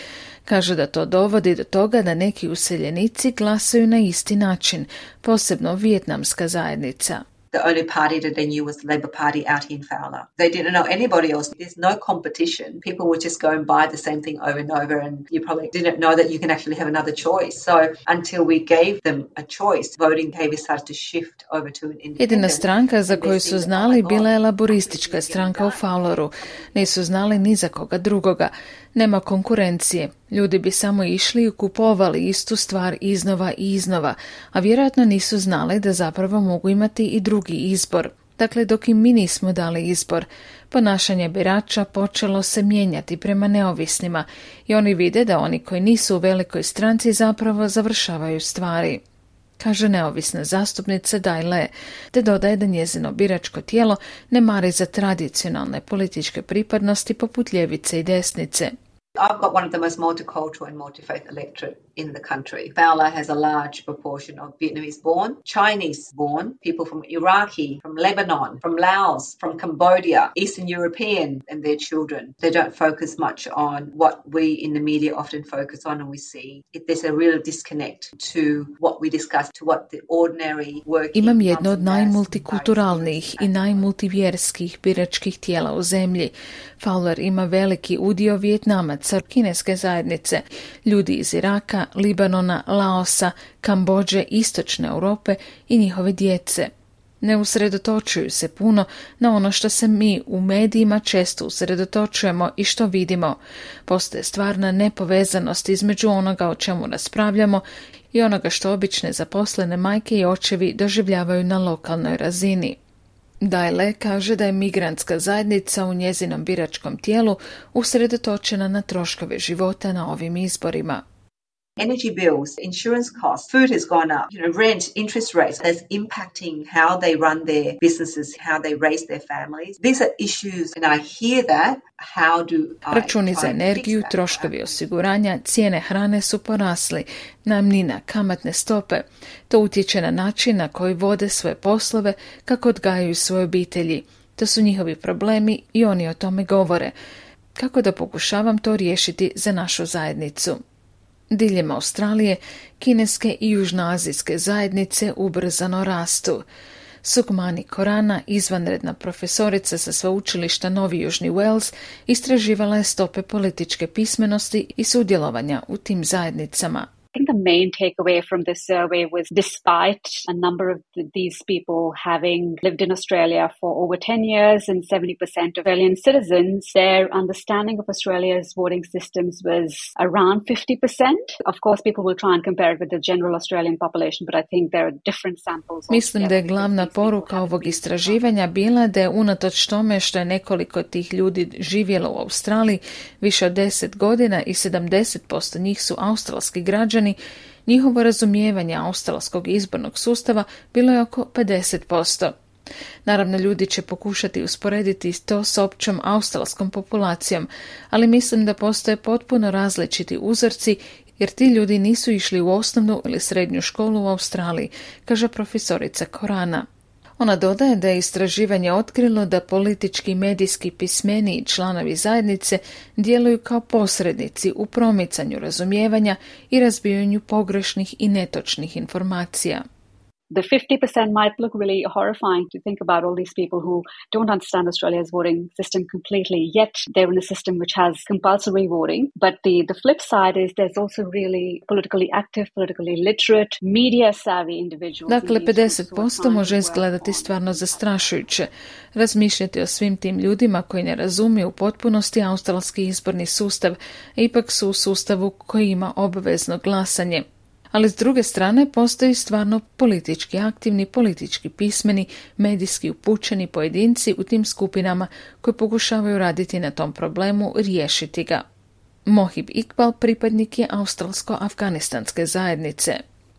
Kaže da to dovodi do toga da neki useljenici glasaju na isti način, posebno vijetnamska zajednica. The only party that they knew was the Labour Party out here in Fowler. They didn't know anybody else. There's no competition. People were just going buy the same thing over and over, and you probably didn't know that you can actually have another choice. So until we gave them a choice, voting behavior started to shift over to an independent. Jedina stranka za koju su znali bila je laboristička stranka u Fowleru. Nisu znali ni za koga drugoga. Nema konkurencije. Ljudi bi samo išli i kupovali istu stvar iznova i iznova, a vjerojatno nisu znali da zapravo mogu imati i drugi izbor. Dakle, dok im mi nismo dali izbor, ponašanje birača počelo se mijenjati prema neovisnima i oni vide da oni koji nisu u velikoj stranci zapravo završavaju stvari. Kaže neovisna zastupnica Dai Le, te dodaje da njezino biračko tijelo ne mari za tradicionalne političke pripadnosti poput ljevice i desnice. I've got one of the most multicultural and multi-faith electorate in the country. Fowler has a large proportion of Vietnamese-born, Chinese-born, people from Iraqi, from Lebanon, from Laos, from Cambodia, Eastern European, and their children. They don't focus much on what we in the media often focus on, and we see if there's a real disconnect to what we discuss, to what the ordinary working... Imam jedno od najmultikulturalnijih i najmultivjerskih biračkih tijela u zemlji. Fowler ima veliki udio Vijetnamaca, kineske zajednice, ljudi iz Iraka, Libanona, Laosa, Kambodže, Istočne Europe i njihove djece. Ne usredotočuju se puno na ono što se mi u medijima često usredotočujemo i što vidimo. Postoje stvarna nepovezanost između onoga o čemu raspravljamo i onoga što obične zaposlene majke i očevi doživljavaju na lokalnoj razini. Dai Le kaže da je migrantska zajednica u njezinom biračkom tijelu usredotočena na troškove života na ovim izborima. Energy bills, insurance costs, food has gone up, you know, rent, interest rates, that's impacting how they run their businesses, how they raise their families. These are issues, and I hear that. How do I Računi za energiju, troškovi osiguranja, cijene hrane su porasli, najamnina, kamatne stope. To utječe na način na koji vode svoje poslove, kako odgajaju svoje obitelji. To su njihovi problemi i oni o tome govore. Kako da pokušavam to riješiti za našu zajednicu? Diljem Australije, kineske i južnoazijske zajednice ubrzano rastu. Sukmani Korana, izvanredna profesorica sa sveučilišta Novi Južni Wales, istraživala je stope političke pismenosti i sudjelovanja u tim zajednicama. I think the main takeaway from this survey was despite a number of th- these people having lived in Australia for over ten years and seventy percent of Australian citizens, their understanding of Australia's voting systems was around fifty percent. Of course, people will try and compare it with the general Australian population, but I think there are different samples. Mislim da je glavna poruka ovog istraživanja bila da je unatoč tome što je nekoliko tih ljudi živjelo u Australiji više od deset godina i sedamdeset posto njih su australski građani, njihovo razumijevanje australskog izbornog sustava bilo je oko pedeset posto. Naravno, ljudi će pokušati usporediti to s općom australskom populacijom, ali mislim da postoje potpuno različiti uzorci jer ti ljudi nisu išli u osnovnu ili srednju školu u Australiji, kaže profesorica Korana. Ona dodaje da je istraživanje otkrilo da politički i medijski pismeniji članovi zajednice djeluju kao posrednici u promicanju razumijevanja i razbijanju pogrešnih i netočnih informacija. The fifty percent might look really horrifying to think about all these people who don't understand Australia's voting system completely, yet they're in a system which has compulsory voting. But the, the flip side is there's also really politically active, politically literate, media-savvy individuals. Dakle, pedeset posto može izgledati stvarno zastrašujuće. Razmišljati o svim tim ljudima koji ne razumiju u potpunosti australski izborni sustav, ipak su u sustavu koji ima obvezno glasanje. Ali s druge strane postoji stvarno politički aktivni, politički pismeni, medijski upućeni pojedinci u tim skupinama koji pokušavaju raditi na tom problemu, riješiti ga. Mohib Iqbal pripadnik je australsko-afganistanske zajednice.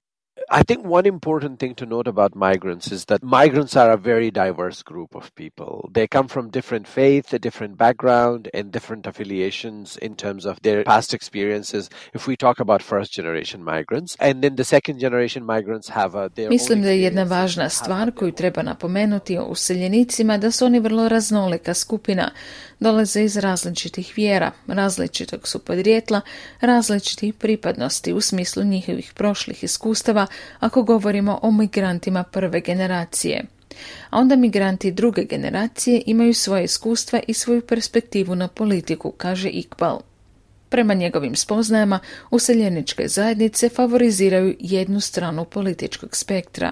I think one important thing to note about migrants is that migrants are a very diverse group of people. They come from different faith, a different background, and different affiliations in terms of their past experiences. If we talk about first generation migrants, and then the second generation migrants have a, their Mislim da je jedna važna stvar koju treba napomenuti o useljenicima da su oni vrlo raznolika skupina. Dolaze iz različitih vjera, različitog su podrijetla, različitih pripadnosti u smislu njihovih prošlih iskustava ako govorimo o migrantima prve generacije. A onda migranti druge generacije imaju svoje iskustva i svoju perspektivu na politiku, kaže Iqbal. Prema njegovim spoznajama, useljeničke zajednice favoriziraju jednu stranu političkog spektra.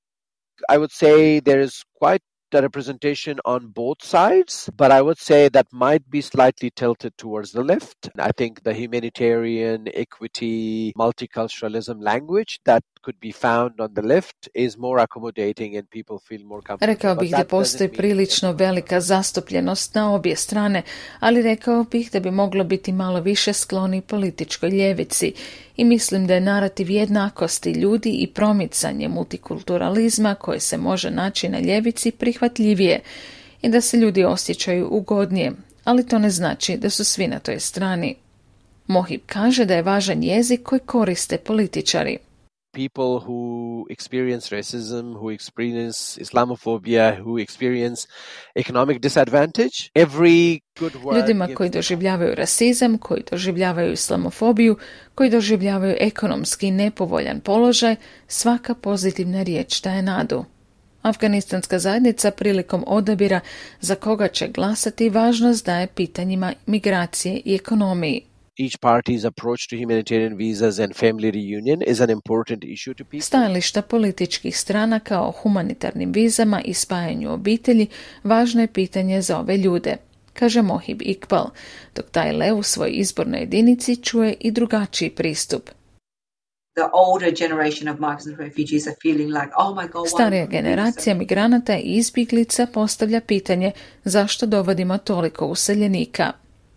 I would say there is quite the representation on both sides, but I would say that might be slightly tilted towards the left. I think the humanitarian, equity, multiculturalism language that could be found on the left is more accommodating and people feel more comfortable. Rekao bih da postoji prilično velika zastupljenost na obje strane, ali rekao bih da bi moglo biti malo više skloni političkoj ljevici. I mislim da je narativ jednakosti ljudi i promicanje multikulturalizma koje se može naći na ljevici prihvatljivije i da se ljudi osjećaju ugodnije, ali to ne znači da su svi na toj strani. Mohib kaže da je važan jezik koji koriste političari. People who experience racism, who experience Islamophobia, who experience economic disadvantage, every good word... Ljudima koji doživljavaju rasizam, koji doživljavaju islamofobiju, koji doživljavaju ekonomski nepovoljan položaj, svaka pozitivna riječ daje nadu. Afganistanska zajednica prilikom odabira za koga će glasati važnost daje pitanjima migracije i ekonomiji. Each party's approach to humanitarian visas and family reunion is an important issue to people. Stajališta političkih stranaka o humanitarnim vizama i spajanju obitelji važno je pitanje za ove ljude, kaže Mohib Iqbal, dok taj Lev u svojoj izbornoj jedinici čuje i drugačiji pristup. The older generation of migrants and refugees are feeling like, oh my God, Starija generacija migranata i izbjeglica postavlja pitanje zašto dovodimo toliko useljenika.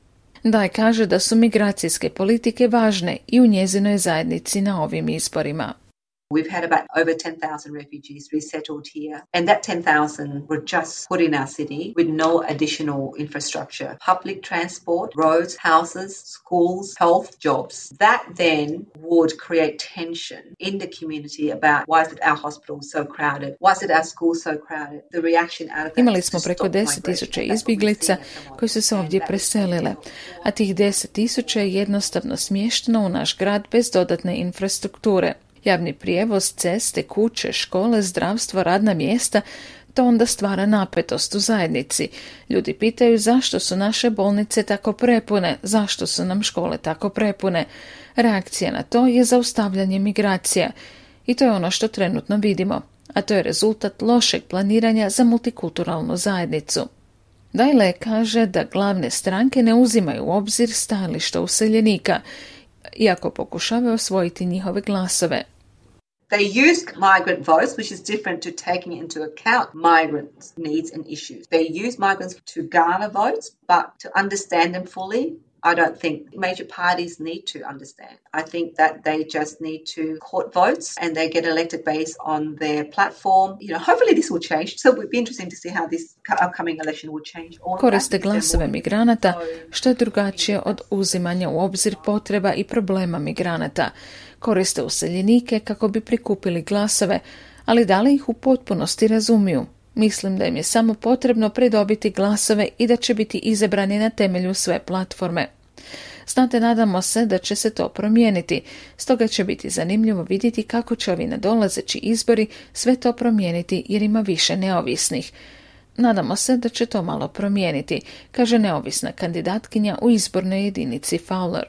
Daj kaže da su migracijske politike važne i u njezinoj zajednici na ovim izborima. We've had about over ten thousand refugees resettled here, and that ten thousand were just put in our city with no additional infrastructure. Public transport, roads, houses, schools, health, jobs. That then would create tension in the community about why is it our hospital so crowded? Why is it our school so crowded? The reaction out of that. Imali smo preko deset tisuća izbjeglica koji su se ovdje preselile, a tih deset tisuća je jednostavno smješteno u naš grad bez dodatne infrastrukture. Javni prijevoz, ceste, kuće, škole, zdravstvo, radna mjesta, to onda stvara napetost u zajednici. Ljudi pitaju zašto su naše bolnice tako prepune, zašto su nam škole tako prepune. Reakcija na to je zaustavljanje migracija. I to je ono što trenutno vidimo, a to je rezultat lošeg planiranja za multikulturalnu zajednicu. Dajle kaže da glavne stranke ne uzimaju u obzir stajališta useljenika, iako pokušavaju osvojiti njihove glasove. They use migrant votes, which is different to taking into account migrants' needs and issues. They use migrants to garner votes, but to understand them fully, I don't think major parties need to understand. I think that they just need to court votes and they get elected based on their platform. You know, hopefully this will change. So it would be interesting to see how this upcoming election will change. All Koriste glasove migranata, što je drugačije od uzimanja u obzir potreba i problema migranata. Koriste useljenike kako bi prikupili glasove, ali da li ih u potpunosti razumiju? Mislim da im je samo potrebno pridobiti glasove i da će biti izabrani na temelju sve platforme. Znate, nadamo se da će se to promijeniti, stoga će biti zanimljivo vidjeti kako će ovi nadolazeći izbori sve to promijeniti jer ima više neovisnih. Nadamo se da će to malo promijeniti, kaže neovisna kandidatkinja u izbornoj jedinici Fowler.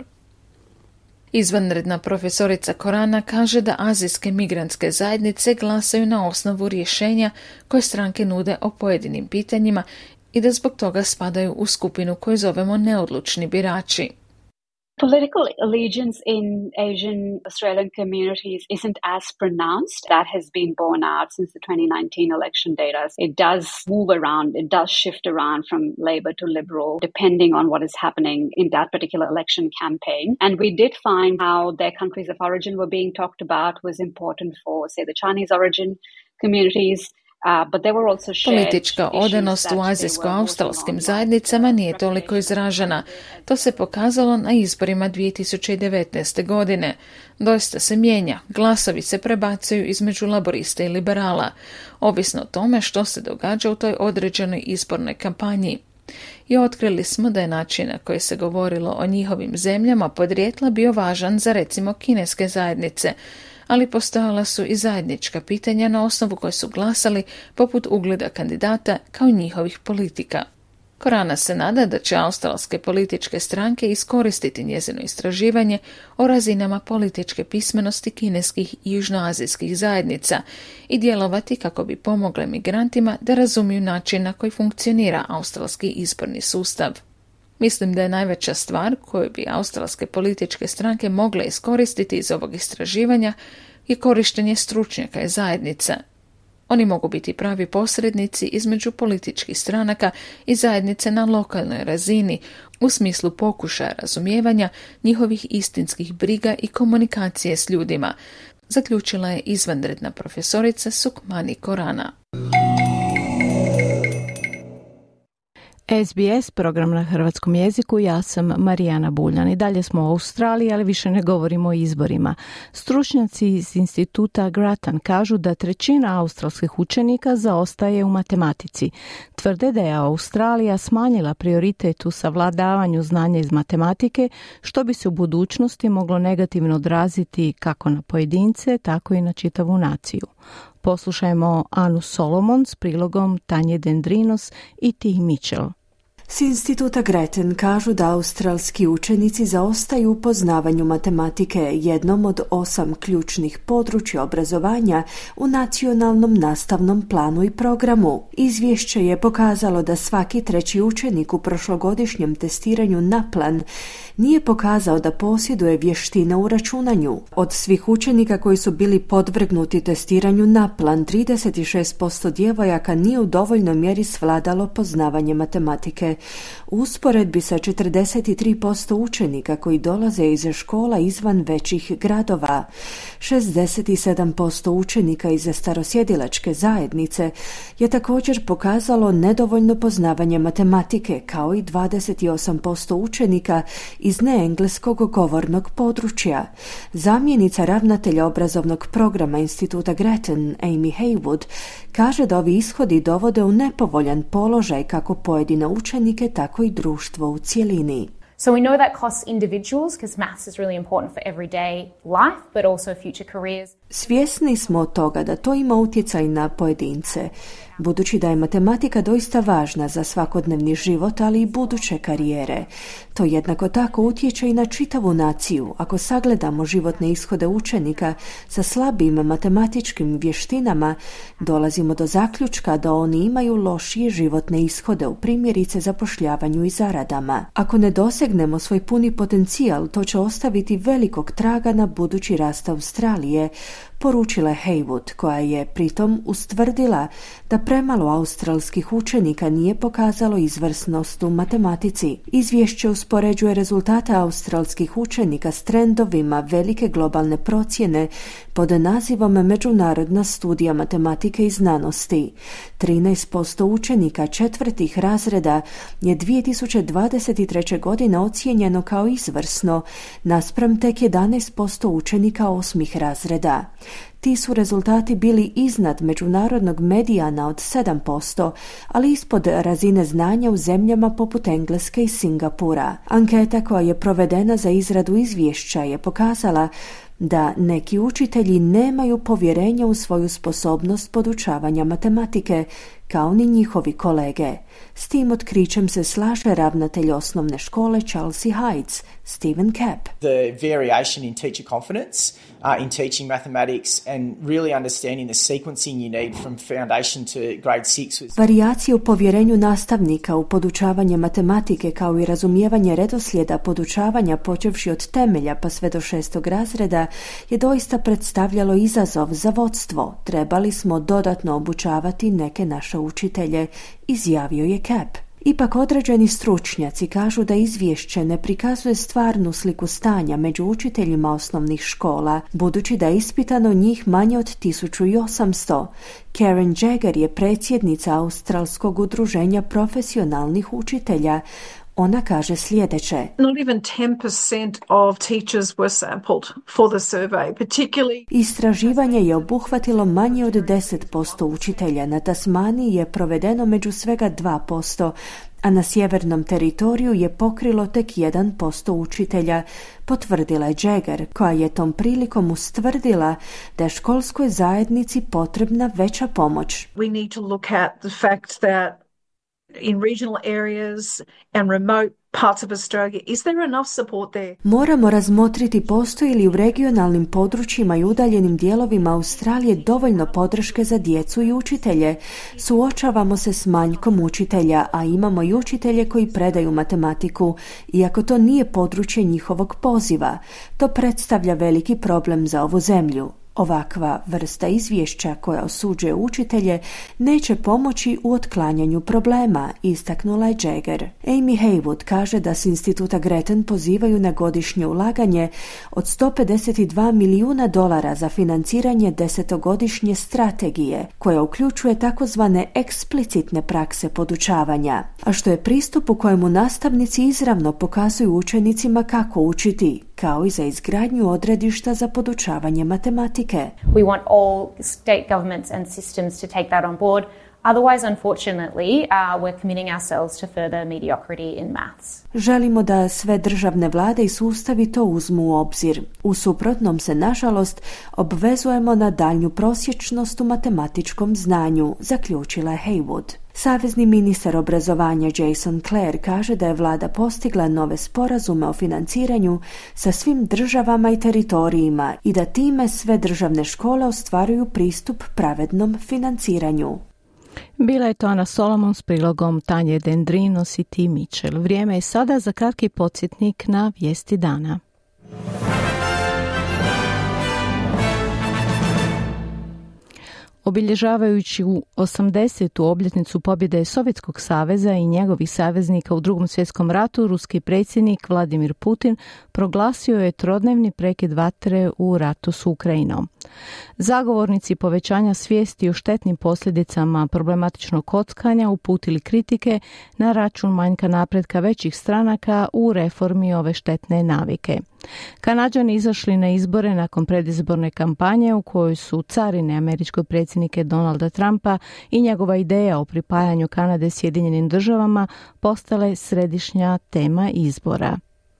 Izvanredna profesorica Korana kaže da azijske migrantske zajednice glasaju na osnovu rješenja koje stranke nude o pojedinim pitanjima i da zbog toga spadaju u skupinu koju zovemo neodlučni birači. Political allegiance in Asian Australian communities isn't as pronounced. That has been borne out since the twenty nineteen election data. It does move around. It does shift around from Labor to Liberal, depending on what is happening in that particular election campaign. And we did find how their countries of origin were being talked about was important for, say, the Chinese origin communities. Politička odanost u azijsko-australskim zajednicama nije toliko izražena. To se pokazalo na izborima dvije tisuće devetnaeste. godine. Doista se mijenja. Glasovi se prebacuju između laborista i liberala, ovisno o tome što se događa u toj određenoj izbornoj kampanji. I otkrili smo da je način na koji se govorilo o njihovim zemljama podrijetla bio važan za recimo kineske zajednice, ali postojala su i zajednička pitanja na osnovu koje su glasali poput ugleda kandidata kao i njihovih politika. Korana se nada da će australske političke stranke iskoristiti njezino istraživanje o razinama političke pismenosti kineskih i južnoazijskih zajednica i djelovati kako bi pomogle migrantima da razumiju način na koji funkcionira australski izborni sustav. Mislim da je najveća stvar koju bi australske političke stranke mogle iskoristiti iz ovog istraživanja je korištenje stručnjaka i zajednica. Oni mogu biti pravi posrednici između političkih stranaka i zajednice na lokalnoj razini u smislu pokušaja razumijevanja njihovih istinskih briga i komunikacije s ljudima, zaključila je izvanredna profesorica Sukmani Korana. S B S, program na hrvatskom jeziku, ja sam Marijana Buljan. I dalje smo u Australiji, ali više ne govorimo o izborima. Stručnjaci iz instituta Grattan kažu da trećina australskih učenika zaostaje u matematici. Tvrde da je Australija smanjila prioritet u savladavanju znanja iz matematike, što bi se u budućnosti moglo negativno odraziti kako na pojedince, tako i na čitavu naciju. Poslušajmo Anu Solomon s prilogom Tanje Dendrinos i Tih Mitchell. S instituta Grattan kažu da australski učenici zaostaju u poznavanju matematike, jednom od osam ključnih područja obrazovanja u nacionalnom nastavnom planu i programu. Izvješće je pokazalo da svaki treći učenik u prošlogodišnjem testiranju NAPLAN nije pokazao da posjeduje vještine u računanju. Od svih učenika koji su bili podvrgnuti testiranju NAPLAN, trideset šest posto djevojaka nije u dovoljnoj mjeri svladalo poznavanje matematike. U usporedbi sa četrdeset tri posto učenika koji dolaze iz škola izvan većih gradova. šezdeset sedam posto učenika iz starosjedilačke zajednice je također pokazalo nedovoljno poznavanje matematike, kao i dvadeset osam posto učenika iz neengleskog govornog područja. Zamjenica ravnatelja obrazovnog programa instituta Grattan, Amy Haywood, kaže da ovi ishodi dovode u nepovoljan položaj kako pojedine učenike, tako i društvo u cjelini. So we know that costs individuals because maths is really important for everyday life, but also future careers. Svjesni smo od toga da to ima utjecaj na pojedince, budući da je matematika doista važna za svakodnevni život, ali i buduće karijere. To jednako tako utječe i na čitavu naciju. Ako sagledamo životne ishode učenika sa slabim matematičkim vještinama, dolazimo do zaključka da oni imaju lošije životne ishode u primjerice zapošljavanju i zaradama. Ako ne dosegnemo svoj puni potencijal, to će ostaviti velikog traga na budući rast Australije, poručila je Haywood, koja je pritom ustvrdila da premalo australskih učenika nije pokazalo izvrsnost u matematici. Izvješće uspoređuje rezultate australskih učenika s trendovima velike globalne procjene pod nazivom Međunarodna studija matematike i znanosti. trinaest posto učenika četvrtih razreda je dvije tisuće dvadeset treće. godine ocijenjeno kao izvrsno, naspram tek jedanaest posto učenika osmih razreda. Ti su rezultati bili iznad međunarodnog medijana od sedam posto, ali ispod razine znanja u zemljama poput Engleske i Singapura. Anketa koja je provedena za izradu izvješća je pokazala da neki učitelji nemaju povjerenja u svoju sposobnost podučavanja matematike, kao ni njihovi kolege. S tim otkrićem se slaže ravnatelj osnovne škole Chelsea Heights, Stephen Kapp. The variation in teacher confidence uh, in teaching mathematics and really understanding the sequencing you need from foundation to grade six. Varijacije u povjerenju nastavnika u podučavanje matematike kao i razumijevanje redoslijeda podučavanja počevši od temelja pa sve do šestog razreda je doista predstavljalo izazov za vodstvo. Trebali smo dodatno obučavati neke naše učitelje, izjavio je Kapp. Ipak određeni stručnjaci kažu da izvješće ne prikazuje stvarnu sliku stanja među učiteljima osnovnih škola, budući da je ispitano njih manje od tisuću osamsto. Karen Jagger je predsjednica Australskog udruženja profesionalnih učitelja. Ona kaže sljedeće. Not even ten percent of teachers were sampled for the survey, particularly. Istraživanje je obuhvatilo manje od deset posto učitelja. Na Tasmaniji je provedeno među svega dva posto, a na sjevernom teritoriju je pokrilo tek jedan posto učitelja, potvrdila je Jagger, koja je tom prilikom ustvrdila da je školskoj zajednici potrebna veća pomoć. We need to look at the fact that in regional areas and remote parts of Australia, is there enough support there? Moramo razmotriti postoji li u regionalnim područjima i udaljenim dijelovima Australije dovoljno podrške za djecu i učitelje. Suočavamo se s manjkom učitelja, a imamo i učitelje koji predaju matematiku, iako to nije područje njihovog poziva. To predstavlja veliki problem za ovu zemlju. Ovakva vrsta izvješća koja osuđuje učitelje neće pomoći u otklanjanju problema, istaknula je Jagger. Amy Haywood kaže da s instituta Gretchen pozivaju na godišnje ulaganje od sto pedeset dva milijuna dolara za financiranje desetogodišnje strategije, koja uključuje takozvane eksplicitne prakse podučavanja, a što je pristup u kojemu nastavnici izravno pokazuju učenicima kako učiti, kao i za izgradnju odredišta za podučavanje matematike. We want all state governments and systems to take that on board. Otherwise, unfortunately, uh, we're committing ourselves to further mediocrity in maths. Želimo da sve državne vlade i sustavi to uzmu u obzir. U suprotnom se, nažalost, obvezujemo na daljnju prosječnost u matematičkom znanju, zaključila je Haywood. Savezni ministar obrazovanja Jason Clare kaže da je vlada postigla nove sporazume o financiranju sa svim državama i teritorijima i da time sve državne škole ostvaruju pristup pravednom financiranju. Bila je to Ana Solomon s prilogom Tanje Dendrinos i T. Mitchell. Vrijeme je sada za kratki podsjetnik na vijesti dana. Obilježavajući u osamdesetu obljetnicu pobjede Sovjetskog saveza i njegovih saveznika u Drugom svjetskom ratu, ruski predsjednik Vladimir Putin proglasio je trodnevni prekid vatre u ratu s Ukrajinom. Zagovornici povećanja svijesti o štetnim posljedicama problematičnog kockanja uputili kritike na račun manjka napretka većih stranaka u reformi ove štetne navike. Kanađani izašli na izbore nakon predizborne kampanje u kojoj su carine američkog predsjednika Donalda Trumpa i njegova ideja o pripajanju Kanade Sjedinjenim državama postale središnja tema izbora.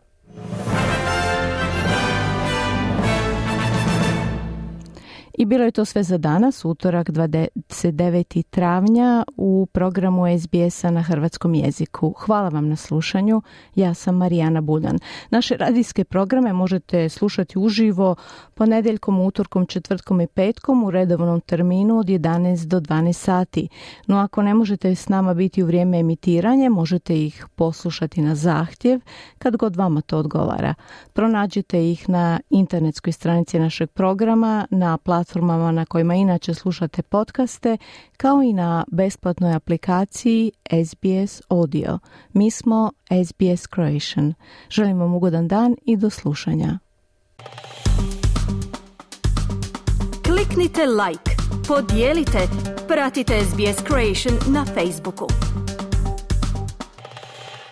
I bilo je to sve za danas, utorak dvadeset devetog travnja u programu S B S-a na hrvatskom jeziku. Hvala vam na slušanju, ja sam Marijana Buljan. Naše radijske programe možete slušati uživo ponedjeljkom, utorkom, četvrtkom i petkom u redovnom terminu od jedanaest do dvanaest sati. No ako ne možete s nama biti u vrijeme emitiranja, možete ih poslušati na zahtjev kad god vama to odgovara. Pronađite ih na internetskoj stranici našeg programa, na platformama na kojima inače slušate podcaste, kao i na besplatnoj aplikaciji S B S Audio. Mi smo S B S Croatian. Želim vam ugodan dan i do slušanja. Kliknite like, podijelite, pratite S B S Croatian na Facebooku.